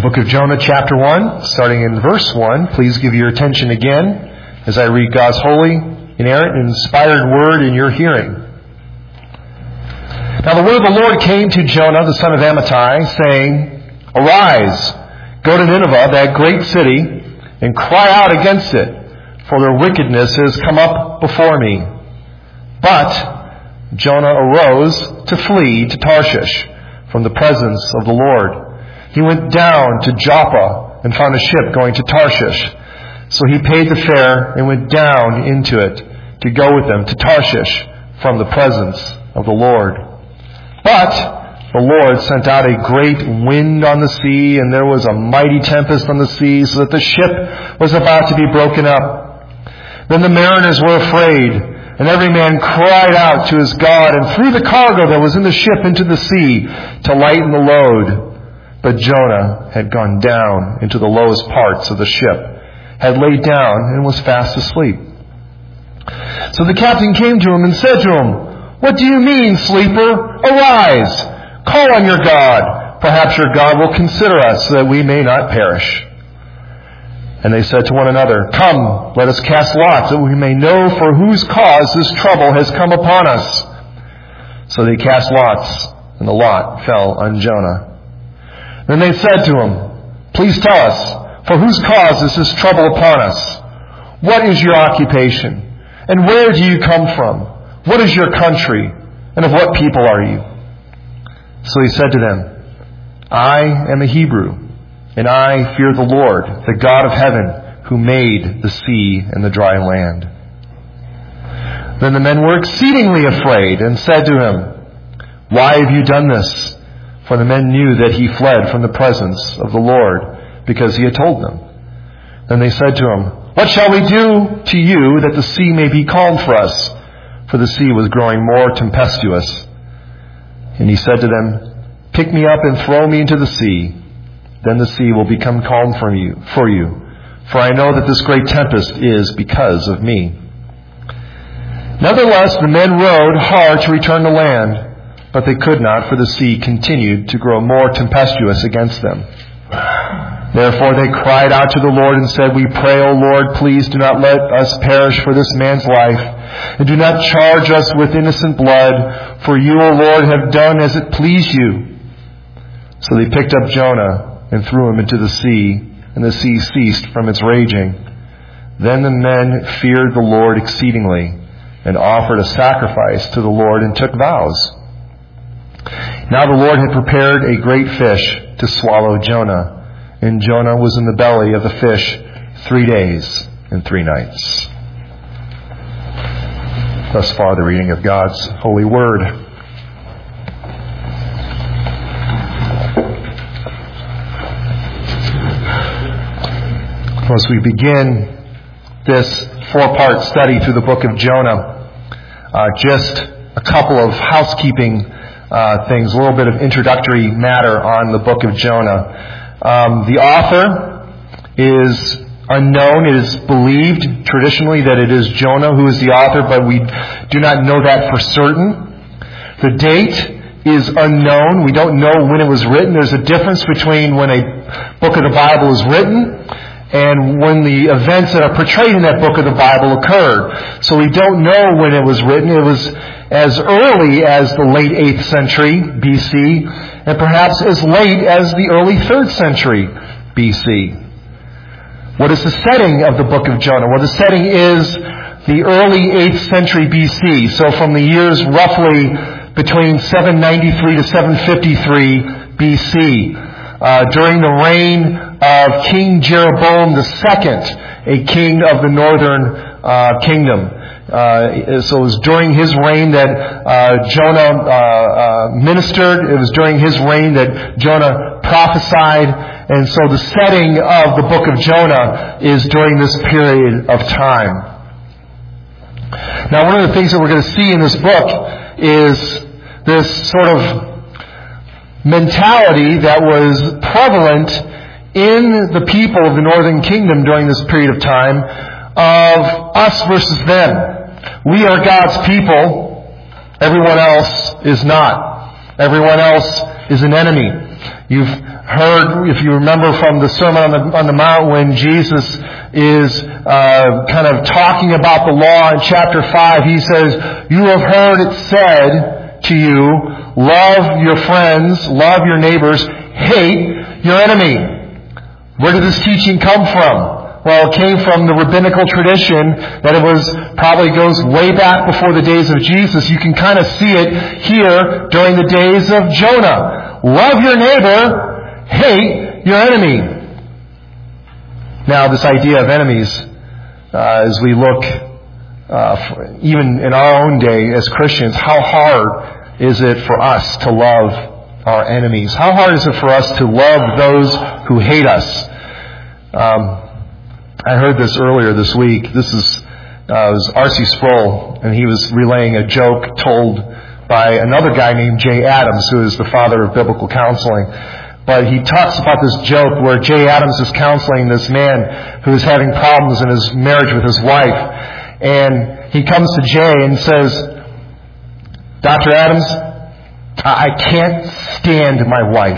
Book of Jonah, chapter 1, starting in verse 1. Please give your attention again as I read God's holy, inerrant, and inspired word in your hearing. Now the word of the Lord came to Jonah, the son of Amittai, saying, Arise, go to Nineveh, that great city, and cry out against it, for their wickedness has come up before me. But Jonah arose to flee to Tarshish from the presence of the Lord. He went down to Joppa and found a ship going to Tarshish. So he paid the fare and went down into it to go with them to Tarshish from the presence of the Lord. But the Lord sent out a great wind on the sea, and there was a mighty tempest on the sea, so that the ship was about to be broken up. Then the mariners were afraid, and every man cried out to his God, and threw the cargo that was in the ship into the sea to lighten the load. But Jonah had gone down into the lowest parts of the ship, had laid down, and was fast asleep. So the captain came to him and said to him, What do you mean, sleeper? Arise, call on your God. Perhaps your God will consider us, so that we may not perish. And they said to one another, Come, let us cast lots, that we may know for whose cause this trouble has come upon us. So they cast lots, and the lot fell on Jonah. Then they said to him, Please tell us, for whose cause is this trouble upon us? What is your occupation? And where do you come from? What is your country? And of what people are you? So he said to them, I am a Hebrew, and I fear the Lord, the God of heaven, who made the sea and the dry land. Then the men were exceedingly afraid and said to him, Why have you done this? For the men knew that he fled from the presence of the Lord, because he had told them. Then they said to him, What shall we do to you that the sea may be calm for us? For the sea was growing more tempestuous. And he said to them, Pick me up and throw me into the sea. Then the sea will become calm for you. For I know that this great tempest is because of me. Nevertheless, the men rowed hard to return to land, but they could not, for the sea continued to grow more tempestuous against them. Therefore they cried out to the Lord and said, We pray, O Lord, please do not let us perish for this man's life, and do not charge us with innocent blood, for you, O Lord, have done as it pleased you. So they picked up Jonah and threw him into the sea, and the sea ceased from its raging. Then the men feared the Lord exceedingly, and offered a sacrifice to the Lord and took vows. Now the Lord had prepared a great fish to swallow Jonah, and Jonah was in the belly of the fish 3 days and 3 nights. Thus far the reading of God's holy word. As we begin this 4-part study through the book of Jonah, just a couple of housekeeping things, a little bit of introductory matter on the book of Jonah. The author is unknown. It is believed traditionally that it is Jonah who is the author, but we do not know that for certain. The date is unknown. We don't know when it was written. There's a difference between when a book of the Bible is written and when the events that are portrayed in that book of the Bible occurred. So we don't know when it was written. It was as early as the late 8th century BC, and perhaps as late as the early 3rd century BC. What is the setting of the book of Jonah? Well, the setting is the early 8th century BC. So from the years roughly between 793 to 753 BC, during the reign of King Jeroboam II, a king of the northern kingdom. So it was during his reign that Jonah ministered. It was during his reign that Jonah prophesied. And so the setting of the book of Jonah is during this period of time. Now, one of the things that we're going to see in this book is this sort of mentality that was prevalent in the people of the northern kingdom during this period of time of us versus them. We are God's people. Everyone else is not. Everyone else is an enemy. You've heard, if you remember from the Sermon on the Mount, when Jesus is kind of talking about the law in chapter 5, he says, "You have heard it said to you, love your friends, love your neighbors, hate your enemy." Where did this teaching come from? Well, it came from the rabbinical tradition that it was probably goes way back before the days of Jesus. You can kind of see it here during the days of Jonah. Love your neighbor, hate your enemy. Now, this idea of enemies, as we look even in our own day as Christians, how hard is it for us to love our enemies? How hard is it for us to love those who hate us? I heard this earlier this week. This was R.C. Sproul, and he was relaying a joke told by another guy named Jay Adams, who is the father of biblical counseling. But he talks about this joke where Jay Adams is counseling this man who is having problems in his marriage with his wife. And he comes to Jay and says, "Dr. Adams, I can't stand my wife.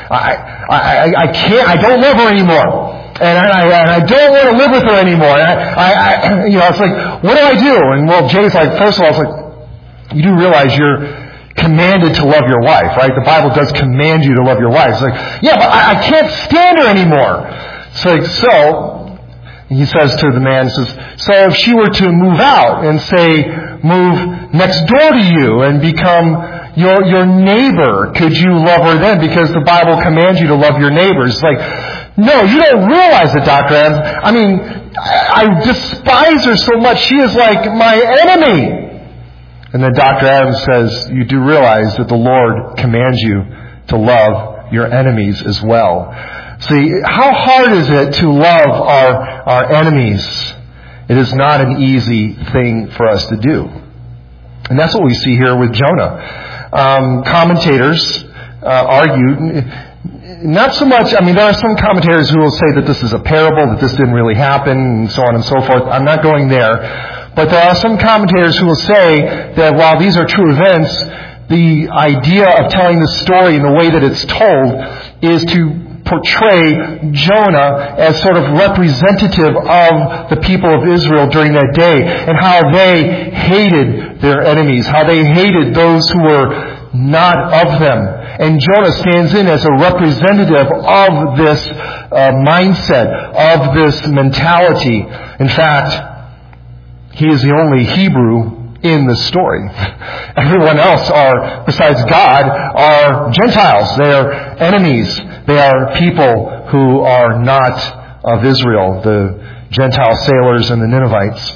I don't love her anymore. And I don't want to live with her anymore. It's like, what do I do?" And well, Jay's like, first of all, it's like, you do realize you're commanded to love your wife, right? The Bible does command you to love your wife. It's like, yeah, but I can't stand her anymore. It's like, so, he says to the man, says, "So if she were to move out and say, move next door to you and become your neighbor, could you love her then? Because the Bible commands you to love your neighbors." It's like, no, you don't realize it, Dr. Adams. I mean, I despise her so much. She is like my enemy. And then Dr. Adams says, you do realize that the Lord commands you to love your enemies as well. See, how hard is it to love our enemies? It is not an easy thing for us to do. And that's what we see here with Jonah. Commentators argue, not so much, I mean, there are some commentators who will say that this is a parable, that this didn't really happen, and so on and so forth. I'm not going there. But there are some commentators who will say that while these are true events, the idea of telling the story in the way that it's told is to portray Jonah as sort of representative of the people of Israel during that day, and how they hated their enemies, how they hated those who were not of them. And Jonah stands in as a representative of this mindset, of this mentality. In fact, he is the only Hebrew in the story. Everyone else besides God, are Gentiles. They are enemies. They are people who are not of Israel, the Gentile sailors and the Ninevites.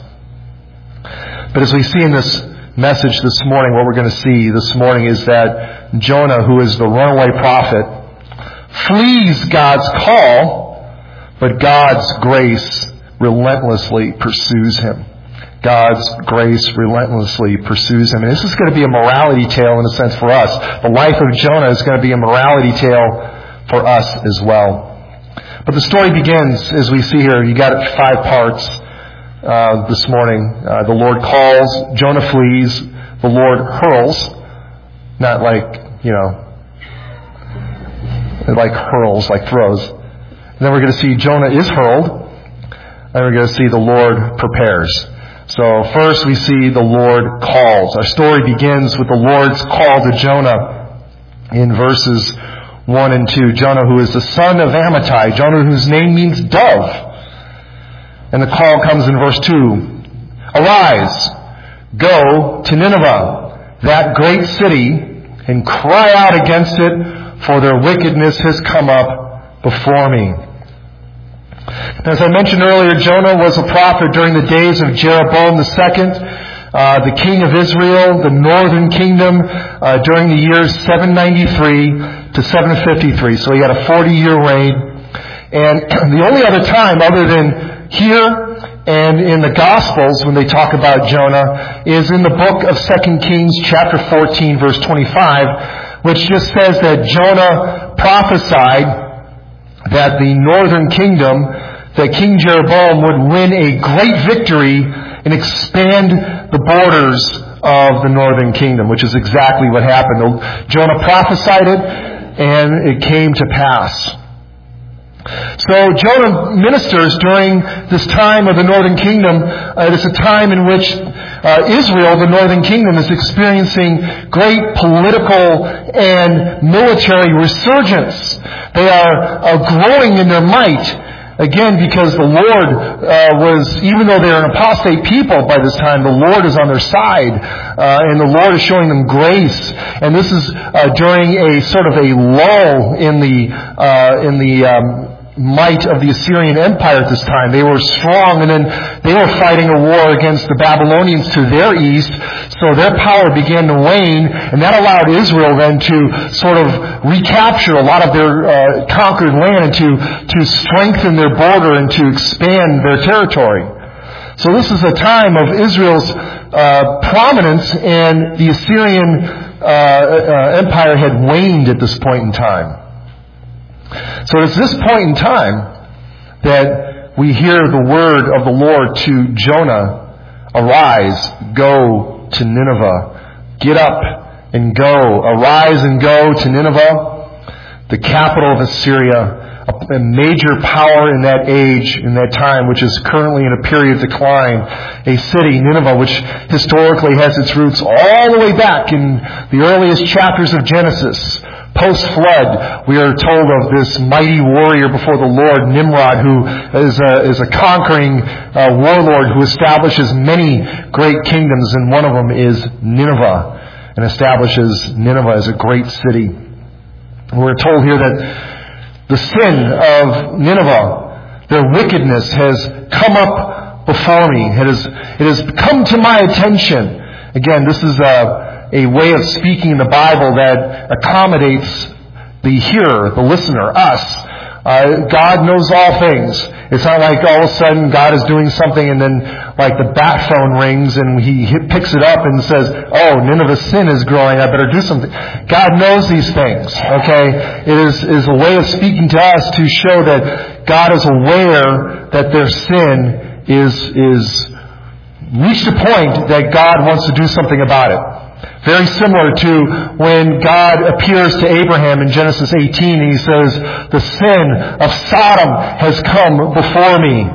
But as we see in this message this morning, what we're going to see this morning is that Jonah, who is the runaway prophet, flees God's call, but God's grace relentlessly pursues him. God's grace relentlessly pursues him. And this is going to be a morality tale in a sense for us. The life of Jonah is going to be a morality tale for us as well. But the story begins, as we see here, you got it 5 parts this morning. The Lord calls, Jonah flees, the Lord hurls, not like, like hurls, like throws. And then we're going to see Jonah is hurled, and we're going to see the Lord prepares. So first we see the Lord calls. Our story begins with the Lord's call to Jonah in verses 1 and 2. Jonah, who is the son of Amittai, Jonah whose name means dove. And the call comes in verse 2. Arise, go to Nineveh, that great city, and cry out against it, for their wickedness has come up before me. As I mentioned earlier, Jonah was a prophet during the days of Jeroboam II, the king of Israel, the northern kingdom, during the years 793 to 753. So he had a 40-year reign. And the only other time other than here and in the Gospels when they talk about Jonah is in the book of 2 Kings chapter 14 verse 25, which just says that Jonah prophesied that the northern kingdom, that King Jeroboam would win a great victory and expand the borders of the northern kingdom, which is exactly what happened. Jonah prophesied it. and it came to pass. So Jonah ministers during this time of the northern kingdom. It is a time in which Israel, the northern kingdom, is experiencing great political and military resurgence. They are growing in their might. Again, because the Lord even though they're an apostate people by this time, the Lord is on their side, and the Lord is showing them grace. And this is during a sort of a lull in the might of the Assyrian Empire at this time. They were strong, and then they were fighting a war against the Babylonians to their east, so their power began to wane, and that allowed Israel then to sort of recapture a lot of their conquered land, and to strengthen their border and to expand their territory. So this is a time of Israel's prominence, and the Assyrian Empire had waned at this point in time. So it's this point in time that we hear the word of the Lord to Jonah, "Arise, go to Nineveh. Get up and go. Arise and go to Nineveh, the capital of Assyria, a major power in that age, in that time, which is currently in a period of decline. A city, Nineveh, which historically has its roots all the way back in the earliest chapters of Genesis. Post-flood, we are told of this mighty warrior before the Lord, Nimrod, who is a conquering warlord who establishes many great kingdoms, and one of them is Nineveh, and establishes Nineveh as a great city. We're told here that the sin of Nineveh, their wickedness, has come up before me. It has come to my attention. Again, this is a way of speaking in the Bible that accommodates the hearer, the listener, us. God knows all things. It's not like all of a sudden God is doing something and then like the bat phone rings and he picks it up and says, "Oh, Nineveh's sin is growing, I better do something." God knows these things, okay? It is a way of speaking to us to show that God is aware that their sin is reached a point that God wants to do something about it. Very similar to when God appears to Abraham in Genesis 18 and he says, "The sin of Sodom has come before me."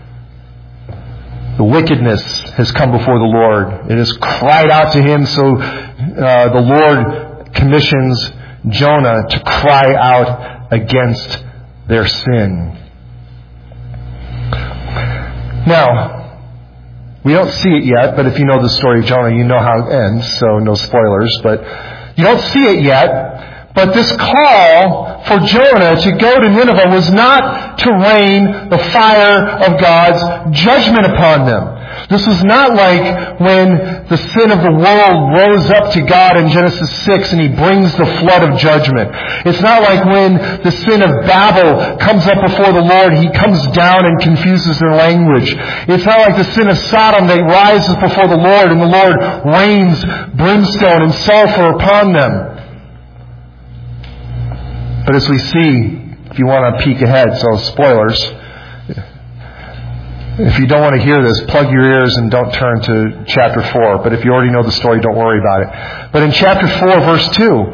The wickedness has come before the Lord. It has cried out to him, so the Lord commissions Jonah to cry out against their sin. Now, we don't see it yet, but if you know the story of Jonah, you know how it ends, so no spoilers. But you don't see it yet. But this call for Jonah to go to Nineveh was not to rain the fire of God's judgment upon them. This was not like when the sin of the world rose up to God in Genesis 6 and he brings the flood of judgment. It's not like when the sin of Babel comes up before the Lord, he comes down and confuses their language. It's not like the sin of Sodom that rises before the Lord and the Lord rains brimstone and sulfur upon them. But as we see, if you want to peek ahead, so spoilers, if you don't want to hear this, plug your ears and don't turn to chapter 4. But if you already know the story, don't worry about it. But in chapter 4, verse 2,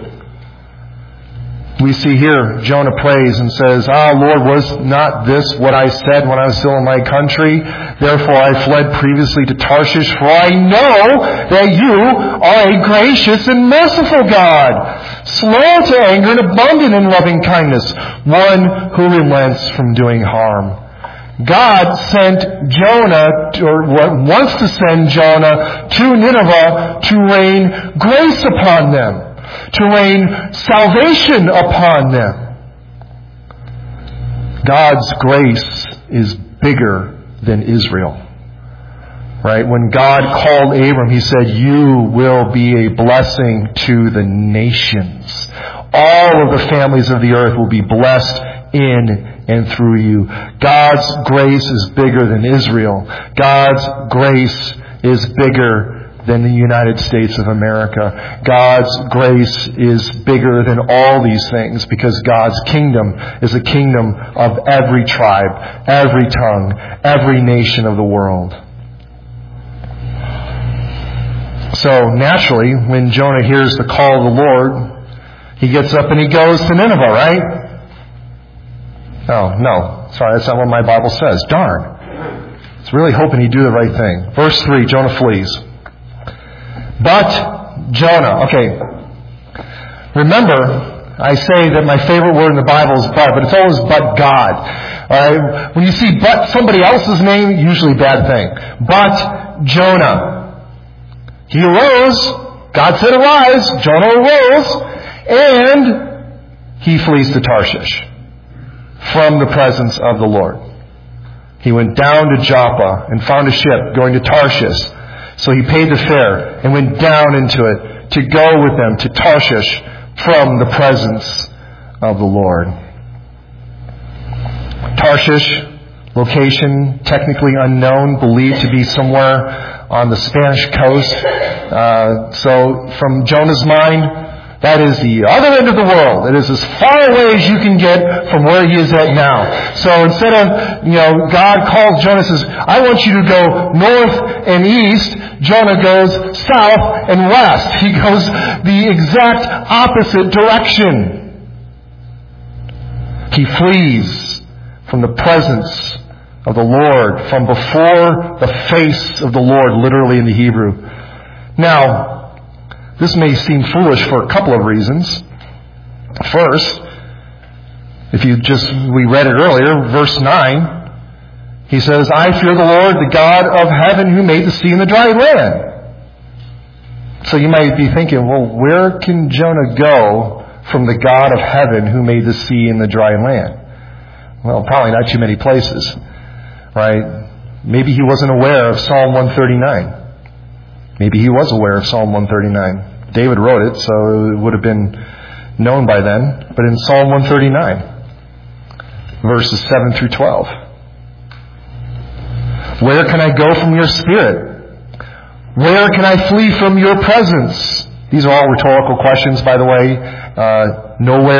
we see here Jonah prays and says, "Ah, Lord, was not this what I said when I was still in my country? Therefore I fled previously to Tarshish, for I know that you are a gracious and merciful God, slow to anger and abundant in loving kindness, one who relents from doing harm." God sent Jonah, or wants to send Jonah to Nineveh to rain grace upon them, to rain salvation upon them. God's grace is bigger than Israel. Right? When God called Abram, he said, "You will be a blessing to the nations. All of the families of the earth will be blessed in and through you." God's grace is bigger than Israel. God's grace is bigger than the United States of America. God's grace is bigger than all these things because God's kingdom is a kingdom of every tribe, every tongue, every nation of the world. So naturally, when Jonah hears the call of the Lord, He gets up and he goes to Nineveh, right? Oh, no. Sorry, that's not what my Bible says. Darn. I was really hoping he'd do the right thing. Verse 3, Jonah flees. But Jonah. Okay. Remember, I say that my favorite word in the Bible is but it's always but God. Alright? When you see but somebody else's name, usually bad thing. But Jonah. He arose. God said arise. Jonah arose. And he flees to Tarshish from the presence of the Lord. He went down to Joppa and found a ship going to Tarshish. So he paid the fare and went down into it to go with them to Tarshish from the presence of the Lord. Tarshish, location technically unknown, believed to be somewhere on the Spanish coast. So from Jonah's mind, that is the other end of the world. It is as far away as you can get from where he is at now. So instead of, God calls Jonah and says, I want you to go north and east, Jonah goes south and west. He goes the exact opposite direction. He flees from the presence of the Lord, from before the face of the Lord, literally in the Hebrew. Now, this may seem foolish for a couple of reasons. First, we read it earlier, verse 9, he says, I fear the Lord, the God of heaven, who made the sea and the dry land. So you might be thinking, well, where can Jonah go from the God of heaven who made the sea and the dry land? Well, probably not too many places, right? Maybe he wasn't aware of Psalm 139. Maybe he was aware of Psalm 139. David wrote it, so it would have been known by then. But in Psalm 139, verses 7 through 12. Where can I go from your spirit? Where can I flee from your presence? These are all rhetorical questions, by the way.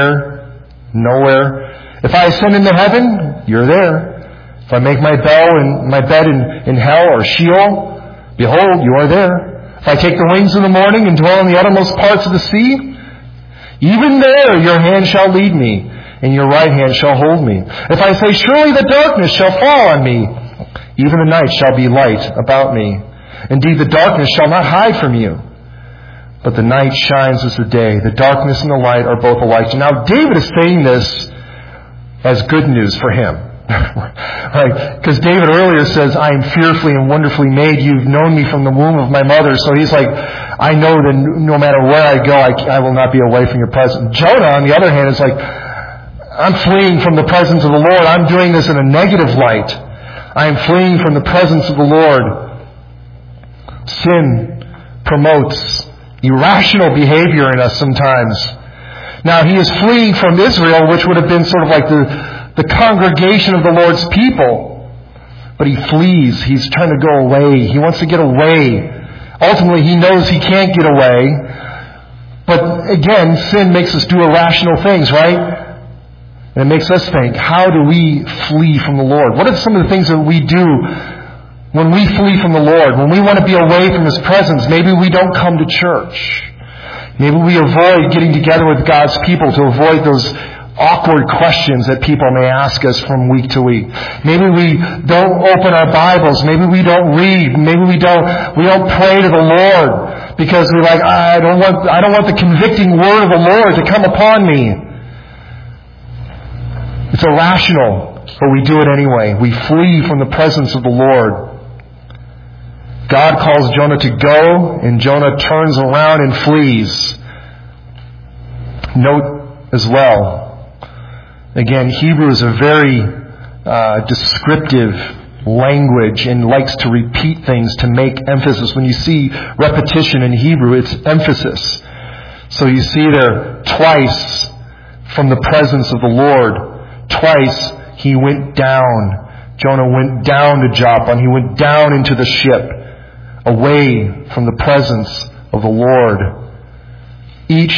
Nowhere. If I ascend into heaven, you're there. If I make my bed in hell or Sheol, behold, you are there. If I take the wings in the morning and dwell in the uttermost parts of the sea, even there your hand shall lead me, and your right hand shall hold me. If I say, surely the darkness shall fall on me, even the night shall be light about me. Indeed, the darkness shall not hide from you, but the night shines as the day. The darkness and the light are both alike. Now, David is saying this as good news for him. Right? Because David earlier says, I am fearfully and wonderfully made. You've known me from the womb of my mother. So he's like, I know that no matter where I go, I will not be away from your presence. Jonah, on the other hand, is like, I'm fleeing from the presence of the Lord. I'm doing this in a negative light. I am fleeing from the presence of the Lord. Sin promotes irrational behavior in us sometimes. Now, he is fleeing from Israel, which would have been sort of like the congregation of the Lord's people. But he flees. He's trying to go away. He wants to get away. Ultimately, he knows he can't get away. But again, sin makes us do irrational things, right? And it makes us think, how do we flee from the Lord? What are some of the things that we do when we flee from the Lord? When we want to be away from His presence, maybe we don't come to church. Maybe we avoid getting together with God's people to avoid those awkward questions that people may ask us from week to week. Maybe we don't open our Bibles. Maybe we don't read. Maybe we don't pray to the Lord because we're like, I don't want the convicting word of the Lord to come upon me. It's irrational, but we do it anyway. We flee from the presence of the Lord. God calls Jonah to go, and Jonah turns around and flees. Note as well, again, Hebrew is a very descriptive language and likes to repeat things to make emphasis. When you see repetition in Hebrew, it's emphasis. So you see there twice from the presence of the Lord. Twice he went down. Jonah went down to Joppa, and he went down into the ship, away from the presence of the Lord. Each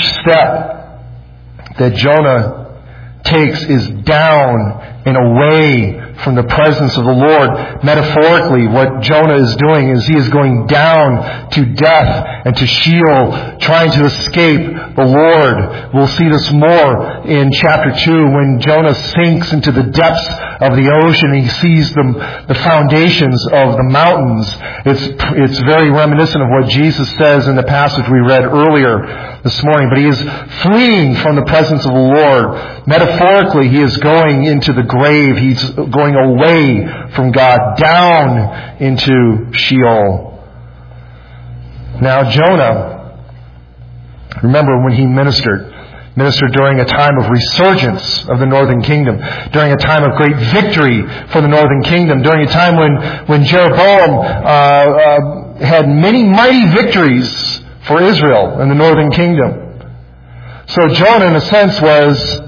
step that Jonah takes is down and away from the presence of the Lord. Metaphorically, what Jonah is doing is he is going down to death and to Sheol, trying to escape the Lord. We'll see this more in chapter 2 when Jonah sinks into the depths of the ocean. He sees the foundations of the mountains. It's very reminiscent of what Jesus says in the passage we read earlier this morning. But he is fleeing from the presence of the Lord. Metaphorically, he is going into the grave. He's going away from God, down into Sheol. Now Jonah, remember when he ministered during a time of resurgence of the northern kingdom, during a time of great victory for the northern kingdom, during a time when Jeroboam had many mighty victories for Israel in the northern kingdom. So Jonah, in a sense, was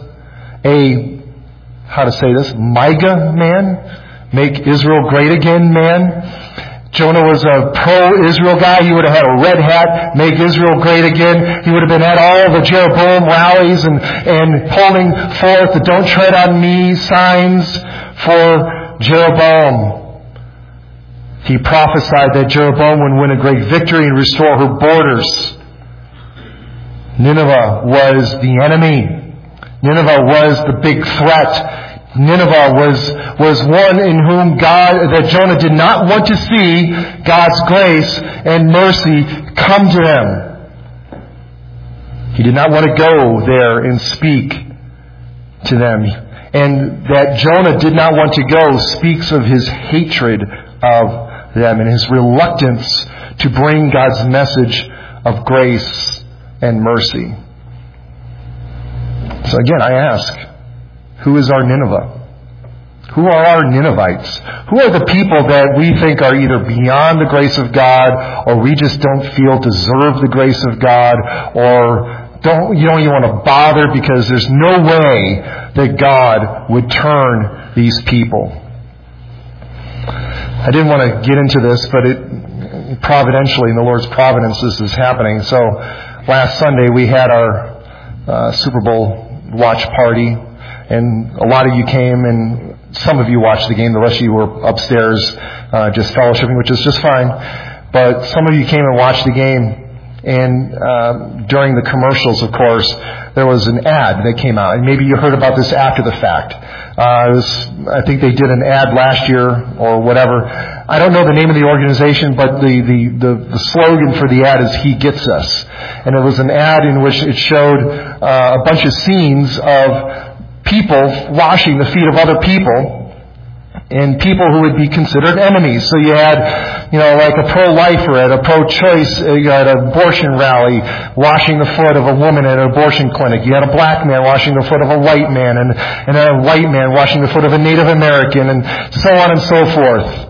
MAGA man, make Israel great again man. Jonah was a pro-Israel guy. He would have had a red hat, make Israel great again. He would have been at all the Jeroboam rallies and holding forth the "Don't Tread on Me" signs for Jeroboam. He prophesied that Jeroboam would win a great victory and restore her borders. Nineveh was the enemy. Nineveh was the big threat. Nineveh was one in whom that Jonah did not want to see God's grace and mercy come to them. He did not want to go there and speak to them. And that Jonah did not want to go speaks of his hatred of them and his reluctance to bring God's message of grace and mercy. So again, I ask, who is our Nineveh? Who are our Ninevites? Who are the people that we think are either beyond the grace of God, or we just don't feel deserve the grace of God, or you don't even want to bother because there's no way that God would turn these people? I didn't want to get into this, but providentially, in the Lord's providence, this is happening. So last Sunday we had our Super Bowl watch party, and a lot of you came, and some of you watched the game. The rest of you were upstairs just fellowshipping, which is just fine. But some of you came and watched the game, and during the commercials, of course, there was an ad that came out. And maybe you heard about this after the fact. I think they did an ad last year or whatever. I don't know the name of the organization, but the slogan for the ad is "He Gets Us." And it was an ad in which it showed a bunch of scenes of people washing the feet of other people, and people who would be considered enemies. So you had, like a pro-lifer at a pro-choice, at an abortion rally, washing the foot of a woman at an abortion clinic. You had a black man washing the foot of a white man, and a white man washing the foot of a Native American, and so on and so forth.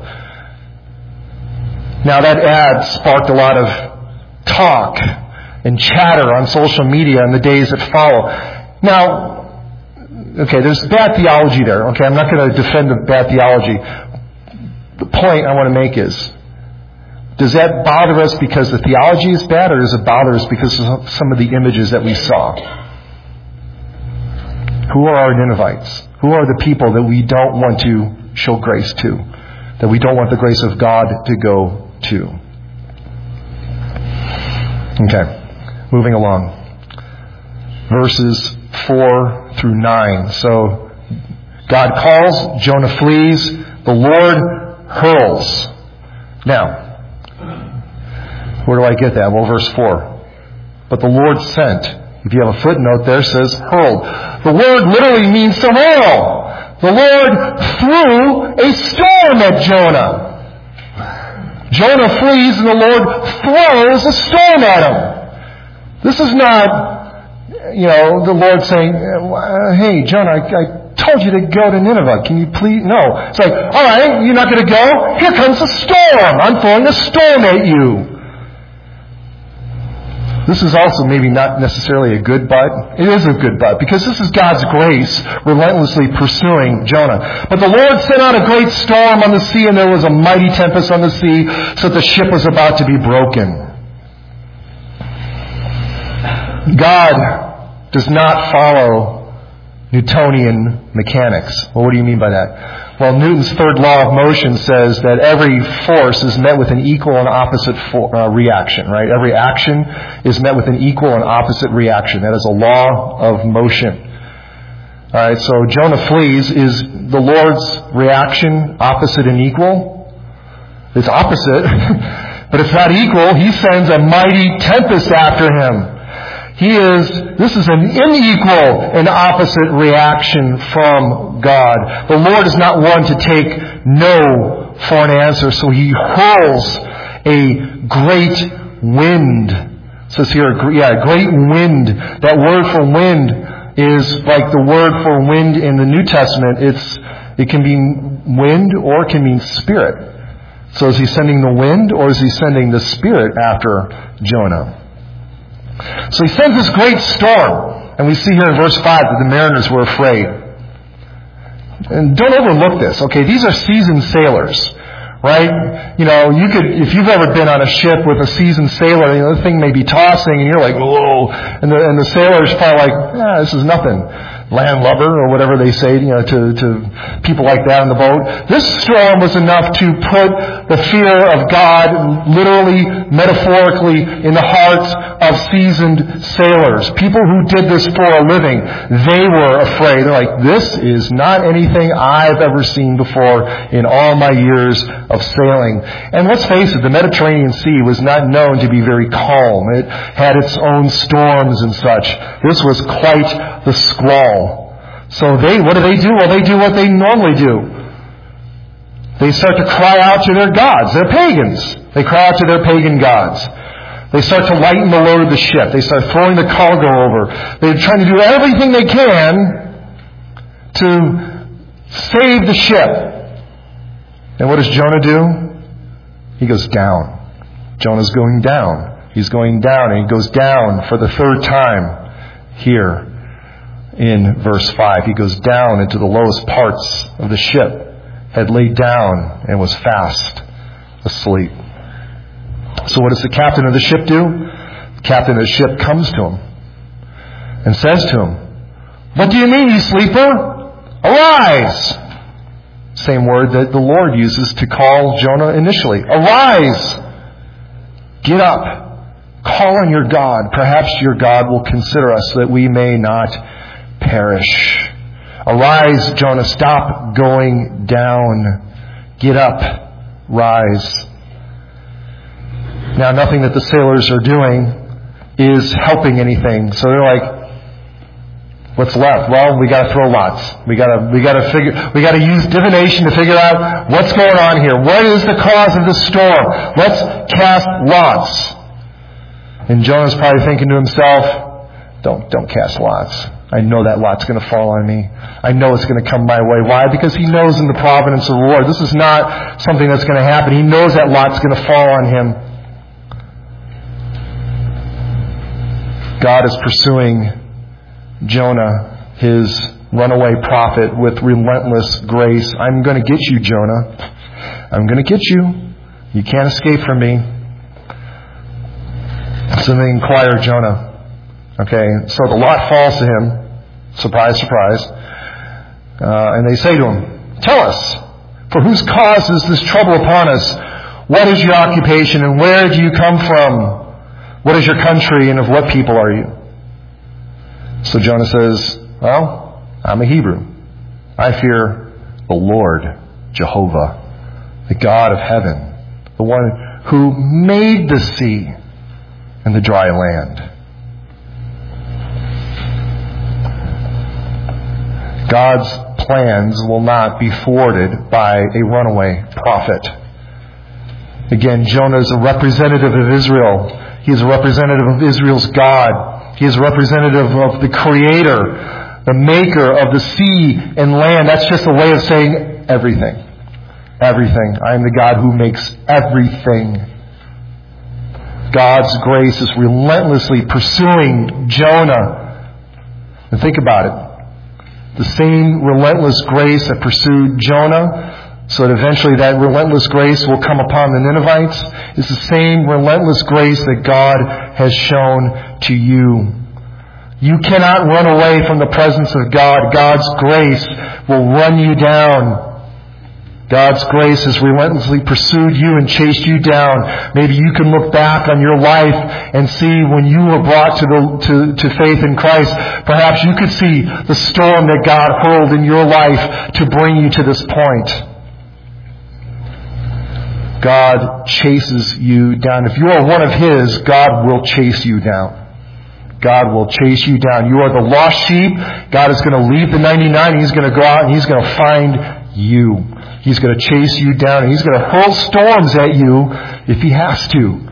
Now that ad sparked a lot of talk and chatter on social media in the days that follow. Now, okay, there's bad theology there. Okay, I'm not going to defend the bad theology. The point I want to make is, does that bother us because the theology is bad, or does it bother us because of some of the images that we saw? Who are our Ninevites? Who are the people that we don't want to show grace to? That we don't want the grace of God to go to? Okay, moving along. Verses 4 through 9. So, God calls, Jonah flees, the Lord hurls. Now, where do I get that? Well, verse 4. But the Lord sent. If you have a footnote there, it says hurled. The word literally means to hurl. The Lord threw a storm at Jonah. Jonah flees and the Lord throws a storm at him. This is not, the Lord saying, "Hey, Jonah, I told you to go to Nineveh. Can you please?" No. It's like, all right, you're not going to go? Here comes a storm. I'm throwing a storm at you. This is also maybe not necessarily a good but. It is a good but, because this is God's grace relentlessly pursuing Jonah. But the Lord sent out a great storm on the sea, and there was a mighty tempest on the sea, so that the ship was about to be broken. God does not follow Newtonian mechanics. Well, what do you mean by that? Well, Newton's third law of motion says that every force is met with an equal and opposite reaction, right? Every action is met with an equal and opposite reaction. That is a law of motion. All right, so Jonah flees. Is the Lord's reaction opposite and equal? It's opposite, but it's not equal. He sends a mighty tempest after him. This is an unequal and opposite reaction from God. The Lord is not one to take no for an answer, so He hurls a great wind. It says here, a great wind. That word for wind is like the word for wind in the New Testament. It can mean wind or it can mean spirit. So is He sending the wind or is He sending the spirit after Jonah? So He sends this great storm. And we see here in verse 5 that the mariners were afraid. And don't overlook this, okay? These are seasoned sailors, right? You know, if you've ever been on a ship with a seasoned sailor, the thing may be tossing and you're like, whoa. And the sailor's probably like, this is nothing. Landlubber or whatever they say, to people like that on the boat. This storm was enough to put the fear of God literally, metaphorically, in the hearts of seasoned sailors. People who did this for a living. They were afraid. They're like, this is not anything I've ever seen before in all my years of sailing. And let's face it, the Mediterranean Sea was not known to be very calm. It had its own storms and such. This was quite the squall. So what do? Well, they do what they normally do. They start to cry out to their gods. They're pagans. They cry out to their pagan gods. They start to lighten the load of the ship. They start throwing the cargo over. They're trying to do everything they can to save the ship. And what does Jonah do? He goes down. Jonah's going down. He's going down, and he goes down for the third time here. In verse 5, he goes down into the lowest parts of the ship, had laid down and was fast asleep. So what does the captain of the ship do? The captain of the ship comes to him and says to him, "What do you mean, you sleeper? Arise!" Same word that the Lord uses to call Jonah initially. Arise! Get up. Call on your God. Perhaps your God will consider us that we may not perish. Arise, Jonah. Stop going down. Get up. Rise. Now, nothing that the sailors are doing is helping anything. So they're like, what's left? Well, we got to throw lots. We got to use divination to figure out what's going on here. What is the cause of the storm? Let's cast lots. And Jonah's probably thinking to himself, don't cast lots. I know that lot's going to fall on me. I know it's going to come my way. Why? Because he knows in the providence of the Lord. This is not something that's going to happen. He knows that lot's going to fall on him. God is pursuing Jonah, his runaway prophet, with relentless grace. I'm going to get you, Jonah. I'm going to get you. You can't escape from me. So they inquire Jonah. Okay, so the lot falls to him. Surprise, surprise. And they say to him, "Tell us, for whose cause is this trouble upon us? What is your occupation, and where do you come from? What is your country, and of what people are you?" So Jonah says, "Well, I'm a Hebrew. I fear the Lord, Jehovah, the God of heaven, the one who made the sea and the dry land." God's plans will not be thwarted by a runaway prophet. Again, Jonah is a representative of Israel. He is a representative of Israel's God. He is a representative of the Creator, the Maker of the sea and land. That's just a way of saying everything. Everything. I am the God who makes everything. God's grace is relentlessly pursuing Jonah. And think about it. The same relentless grace that pursued Jonah, so that eventually that relentless grace will come upon the Ninevites, is the same relentless grace that God has shown to you. You cannot run away from the presence of God. God's grace will run you down. God's grace has relentlessly pursued you and chased you down. Maybe you can look back on your life and see when you were brought to faith in Christ. Perhaps you could see the storm that God hurled in your life to bring you to this point. God chases you down. If you are one of His, God will chase you down. God will chase you down. You are the lost sheep. God is going to leave the 99. He's going to go out and He's going to find you. He's going to chase you down, and He's going to hurl storms at you if He has to.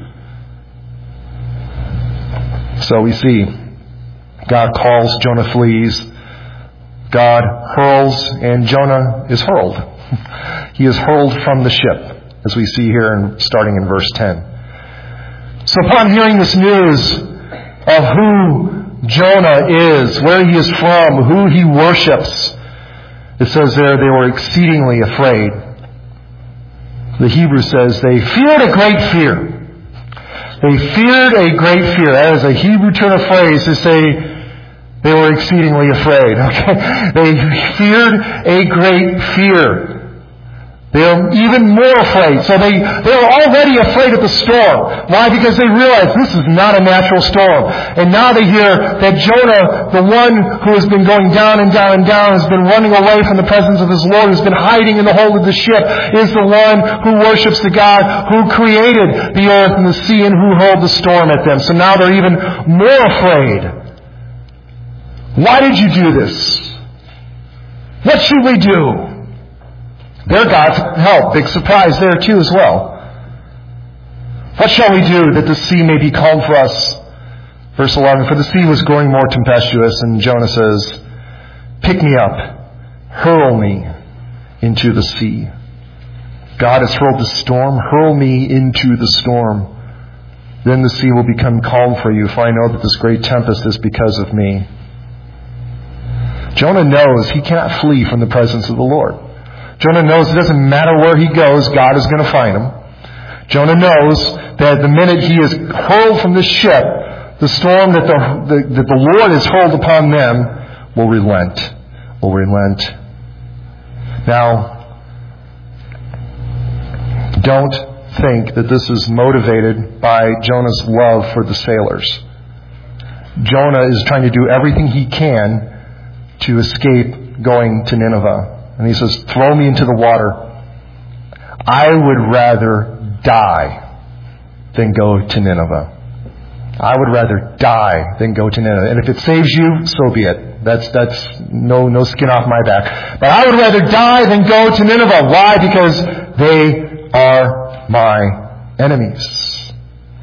So we see God calls, Jonah flees. God hurls, and Jonah is hurled. He is hurled from the ship, as we see here starting in verse 10. So upon hearing this news of who Jonah is, where he is from, who he worships, it says there they were exceedingly afraid. The Hebrew says they feared a great fear. They feared a great fear. That is a Hebrew turn of phrase to say they were exceedingly afraid. Okay? They feared a great fear. They are even more afraid. So they were already afraid of the storm. Why? Because they realized this is not a natural storm. And now they hear that Jonah, the one who has been going down and down and down, has been running away from the presence of his Lord, has been hiding in the hold of the ship, is the one who worships the God who created the earth and the sea and who hurled the storm at them. So now they're even more afraid. Why did you do this? What should we do? Their God's help. Big surprise there too as well. What shall we do that the sea may be calm for us? Verse 11, for the sea was growing more tempestuous, and Jonah says, pick me up, hurl me into the sea. God has hurled the storm, hurl me into the storm. Then the sea will become calm for you, for I know that this great tempest is because of me. Jonah knows he cannot flee from the presence of the Lord. Jonah knows it doesn't matter where he goes, God is going to find him. Jonah knows that the minute he is hurled from the ship, the storm that the Lord has hurled upon them will relent. Now, don't think that this is motivated by Jonah's love for the sailors. Jonah is trying to do everything he can to escape going to Nineveh. And he says, throw me into the water. I would rather die than go to Nineveh. I would rather die than go to Nineveh. And if it saves you, so be it. That's no skin off my back. But I would rather die than go to Nineveh. Why? Because they are my enemies.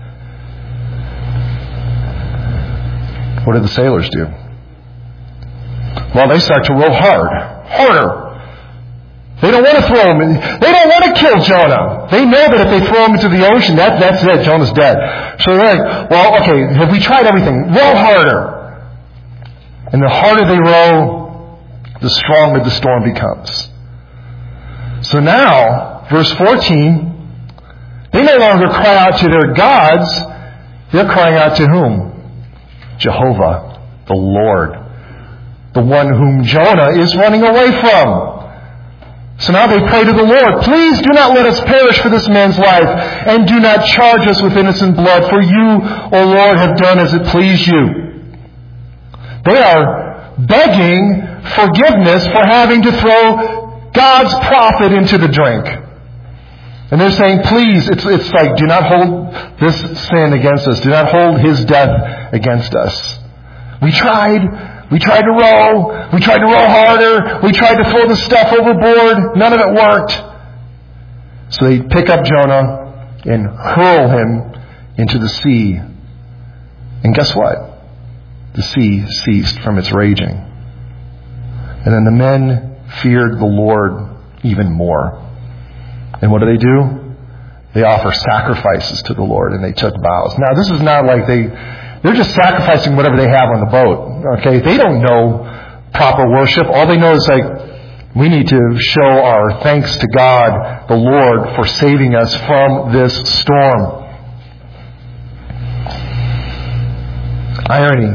What do the sailors do? Well, they start to row harder. They don't want to throw him in. They don't want to kill Jonah. They know that if they throw him into the ocean, that's it. Jonah's dead. So they're like, well, okay, have we tried everything? Row harder. And the harder they row, the stronger the storm becomes. So now, verse 14, they no longer cry out to their gods. They're crying out to whom? Jehovah, the Lord. The one whom Jonah is running away from. So now they pray to the Lord, please do not let us perish for this man's life, and do not charge us with innocent blood, for you, O Lord, have done as it pleased you. They are begging forgiveness for having to throw God's prophet into the drink. And they're saying, please, it's like, do not hold this sin against us. Do not hold his death against us. We tried to row. We tried to row harder. We tried to throw the stuff overboard. None of it worked. So they pick up Jonah and hurl him into the sea. And guess what? The sea ceased from its raging. And then the men feared the Lord even more. And what do? They offer sacrifices to the Lord, and they took vows. Now, this is not like they're just sacrificing whatever they have on the boat. Okay? They don't know proper worship. All they know is like, we need to show our thanks to God, the Lord, for saving us from this storm. Irony.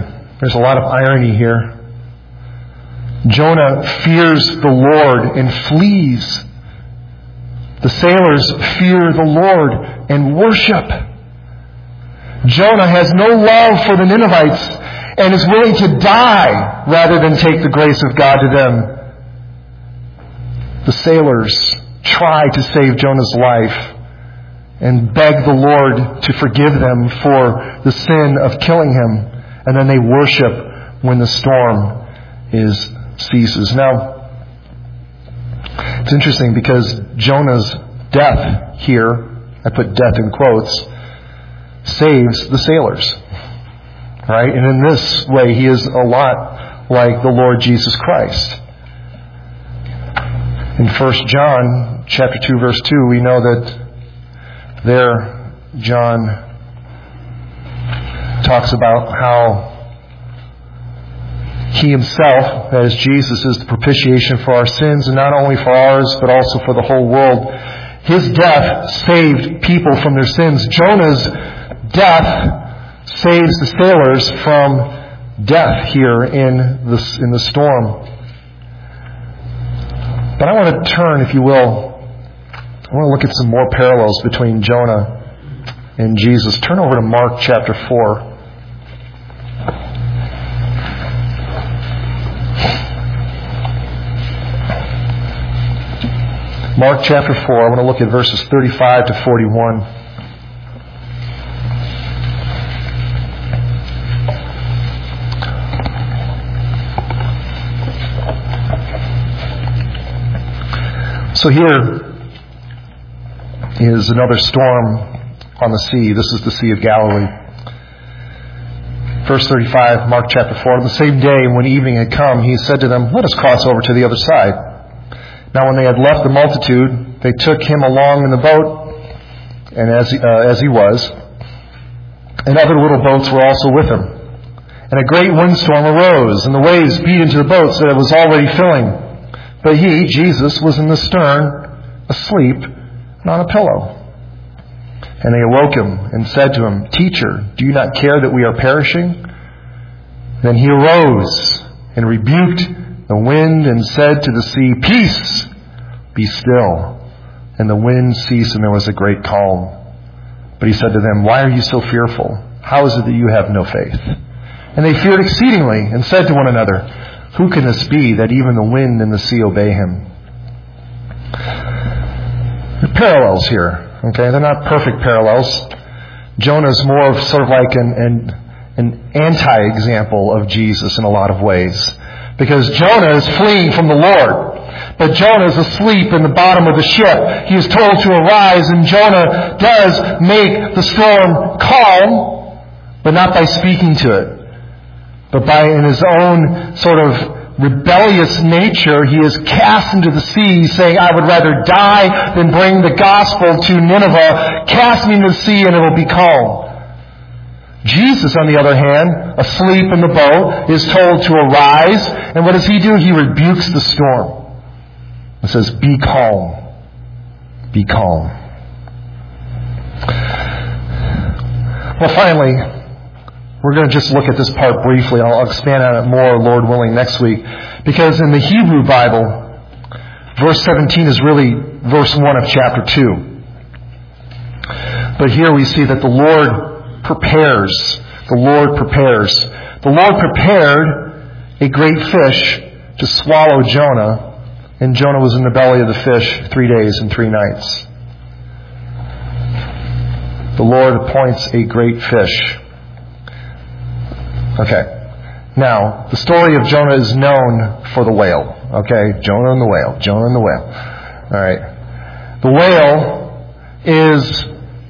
There's a lot of irony here. Jonah fears the Lord and flees. The sailors fear the Lord and worship. Jonah has no love for the Ninevites and is willing to die rather than take the grace of God to them. The sailors try to save Jonah's life and beg the Lord to forgive them for the sin of killing him. And then they worship when the storm ceases. Now, it's interesting because Jonah's death here, I put death in quotes, saves the sailors. Right? And in this way, he is a lot like the Lord Jesus Christ. In 1 John chapter 2, verse 2, we know that there John talks about how He himself, as Jesus, is the propitiation for our sins, and not only for ours, but also for the whole world. His death saved people from their sins. Jonah's death saves the sailors from death here in the storm. But I want to turn, if you will, I want to look at some more parallels between Jonah and Jesus. Turn over to Mark chapter 4. Mark chapter 4, I want to look at verses 35 to 41. So here is another storm on the sea. This is the Sea of Galilee. Verse 35, Mark chapter 4. On the same day, when evening had come, he said to them, "Let us cross over to the other side." Now when they had left the multitude, they took him along in the boat, and as he was, and other little boats were also with him. And a great windstorm arose, and the waves beat into the boat so that it was already filling. But he, Jesus, was in the stern, asleep, and on a pillow. And they awoke him and said to him, "Teacher, do you not care that we are perishing?" Then he arose and rebuked the wind and said to the sea, "Peace, be still." And the wind ceased, and there was a great calm. But he said to them, "Why are you so fearful? How is it that you have no faith?" And they feared exceedingly and said to one another, "Who can this be that even the wind and the sea obey him?" There are parallels here. Okay, they're not perfect parallels. Jonah's more of sort of like an anti-example of Jesus in a lot of ways. Because Jonah is fleeing from the Lord. But Jonah is asleep in the bottom of the ship. He is told to arise, and Jonah does make the storm calm, but not by speaking to it. But by, in his own sort of rebellious nature, he is cast into the sea, saying, "I would rather die than bring the gospel to Nineveh. Cast me into the sea and it will be calm." Jesus, on the other hand, asleep in the boat, is told to arise. And what does he do? He rebukes the storm. It says, "Be calm. Be calm." Well, finally, we're going to just look at this part briefly. I'll expand on it more, Lord willing, next week. Because in the Hebrew Bible, verse 17 is really verse 1 of chapter 2. But here we see that the Lord prepares. The Lord prepares. The Lord prepared a great fish to swallow Jonah, and Jonah was in the belly of the fish 3 days and 3 nights. The Lord appoints a great fish. Okay. Now, the story of Jonah is known for the whale. Okay? Jonah and the whale. Jonah and the whale. Alright. The whale is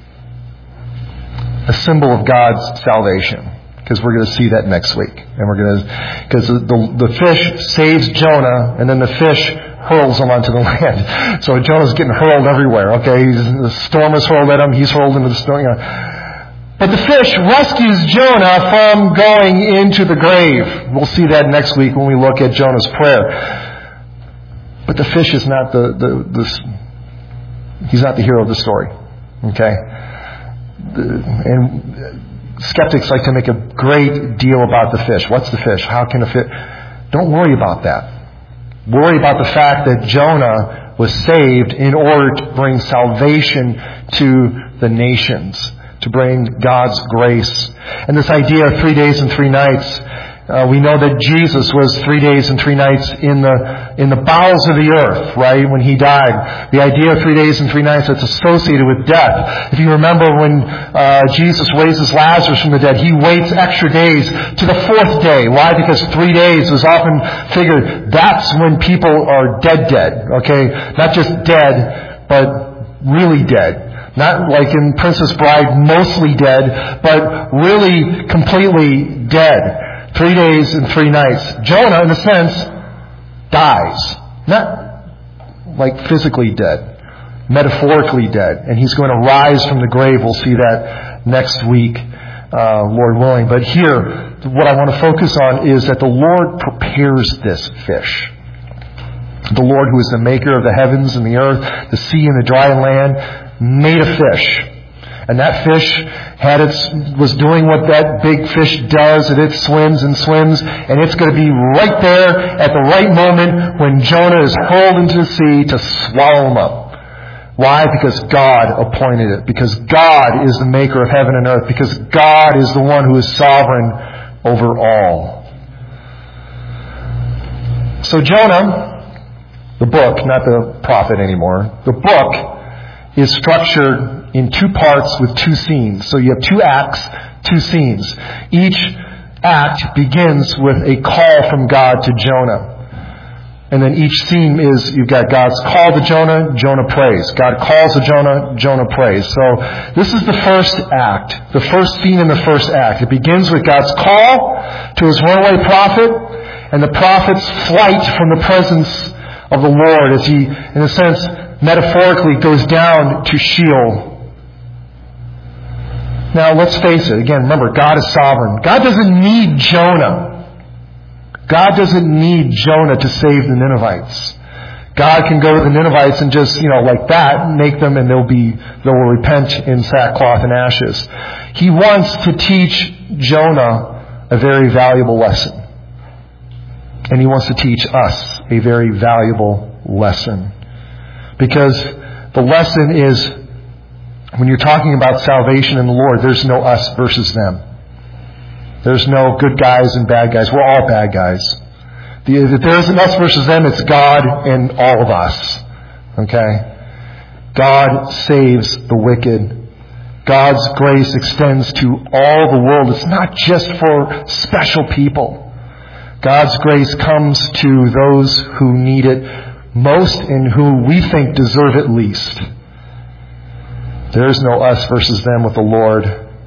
a symbol of God's salvation. Because we're going to see that next week. And we're going to, because the fish saves Jonah, and then the fish hurls him onto the land. So Jonah's getting hurled everywhere. Okay? The storm is hurled at him. He's hurled into the storm. But the fish rescues Jonah from going into the grave. We'll see that next week when we look at Jonah's prayer. But the fish is not he's not the hero of the story. Okay? And skeptics like to make a great deal about the fish. What's the fish? How can a fish? Don't worry about that. Worry about the fact that Jonah was saved in order to bring salvation to the nations, to bring God's grace. And this idea of 3 days and 3 nights, we know that Jesus was 3 days and 3 nights in the bowels of the earth, right, when He died. The idea of 3 days and 3 nights that's associated with death. If you remember when Jesus raises Lazarus from the dead, He waits extra days to the 4th day. Why? Because 3 days was often figured that's when people are dead, okay? Not just dead, but really dead. Not like in Princess Bride, mostly dead, but really completely dead. 3 days and 3 nights. Jonah, in a sense, dies. Not like physically dead, metaphorically dead. And he's going to rise from the grave. We'll see that next week, Lord willing. But here, what I want to focus on is that the Lord prepares this fish. The Lord, who is the maker of the heavens and the earth, the sea and the dry land, made a fish. And that fish was doing what that big fish does, and it swims and swims, and it's going to be right there at the right moment when Jonah is hurled into the sea to swallow him up. Why? Because God appointed it. Because God is the maker of heaven and earth. Because God is the one who is sovereign over all. So Jonah, the book, not the prophet anymore, the book is structured in 2 parts with 2 scenes. So you have 2 acts, 2 scenes. Each act begins with a call from God to Jonah. And then each scene is, you've got God's call to Jonah, Jonah prays. God calls to Jonah, Jonah prays. So this is the first act, the first scene in the first act. It begins with God's call to His runaway prophet and the prophet's flight from the presence of the Lord as he, in a sense, metaphorically goes down to Sheol. Now, let's face it. Again, remember, God is sovereign. God doesn't need Jonah. God doesn't need Jonah to save the Ninevites. God can go to the Ninevites and just, like that, make them, and they will repent in sackcloth and ashes. He wants to teach Jonah a very valuable lesson. And He wants to teach us a very valuable lesson. Because the lesson is, when you're talking about salvation in the Lord, there's no us versus them. There's no good guys and bad guys. We're all bad guys. If there isn't us versus them, it's God and all of us. Okay? God saves the wicked. God's grace extends to all the world. It's not just for special people. God's grace comes to those who need it most and who we think deserve it least. There is no us versus them with the Lord.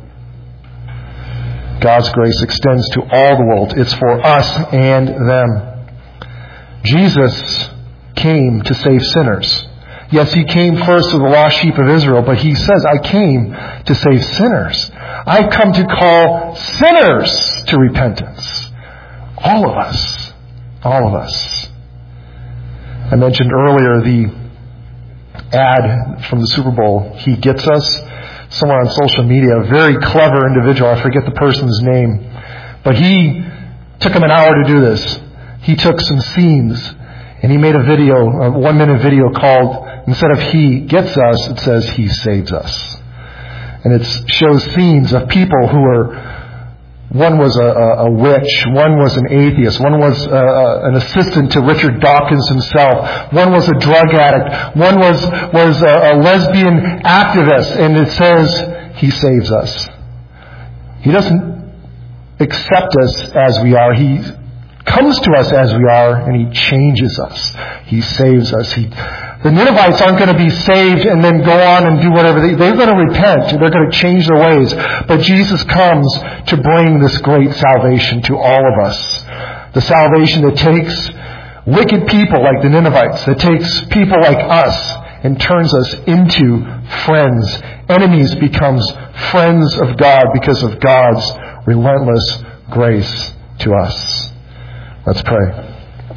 God's grace extends to all the world. It's for us and them. Jesus came to save sinners. Yes, He came first to the lost sheep of Israel, but He says, I came to save sinners. I've come to call sinners to repentance. All of us. All of us. I mentioned earlier the ad from the Super Bowl, He Gets Us. Someone on social media, a very clever individual, I forget the person's name, but he took him an hour to do this. He took some scenes and he made a 1-minute video called, instead of He Gets Us, it says He Saves Us. And it shows scenes of people who are, one was a witch, one was an atheist, one was an assistant to Richard Dawkins himself, one was a drug addict, one was a lesbian activist, and it says He saves us. He doesn't accept us as we are. He comes to us as we are, and He changes us. He saves us. The Ninevites aren't going to be saved and then go on and do whatever. They're going to repent. They're going to change their ways. But Jesus comes to bring this great salvation to all of us. The salvation that takes wicked people like the Ninevites, that takes people like us and turns us into friends. Enemies becomes friends of God because of God's relentless grace to us. Let's pray.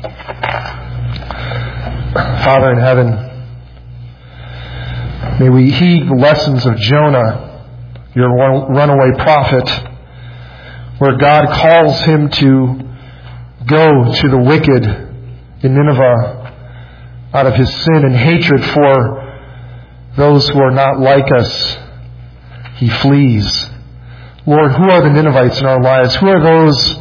Father in heaven, may we heed the lessons of Jonah your runaway prophet, where God calls him to go to the wicked in Nineveh out of his sin and hatred for those who are not like us. He flees. Lord, who are the Ninevites in our lives? Who are those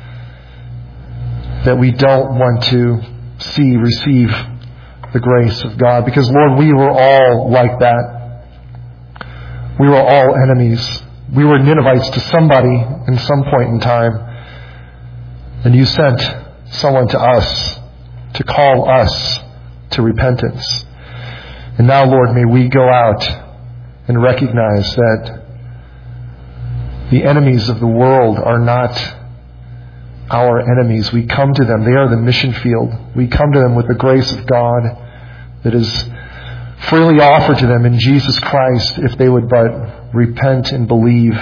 that we don't want to see receive the grace of God? Because, Lord, we were all like that. We were all enemies. We were Ninevites to somebody in some point in time. And you sent someone to us to call us to repentance. And now, Lord, may we go out and recognize that the enemies of the world are not our enemies. We come to them. They are the mission field. We come to them with the grace of God that is freely offered to them in Jesus Christ if they would but repent and believe.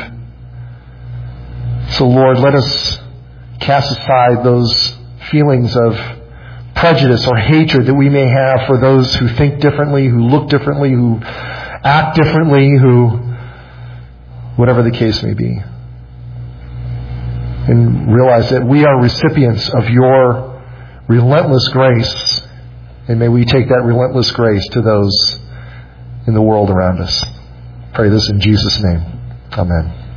So, Lord, let us cast aside those feelings of prejudice or hatred that we may have for those who think differently, who look differently, who act differently, whatever the case may be. And realize that we are recipients of your relentless grace. And may we take that relentless grace to those in the world around us. Pray this in Jesus' name. Amen.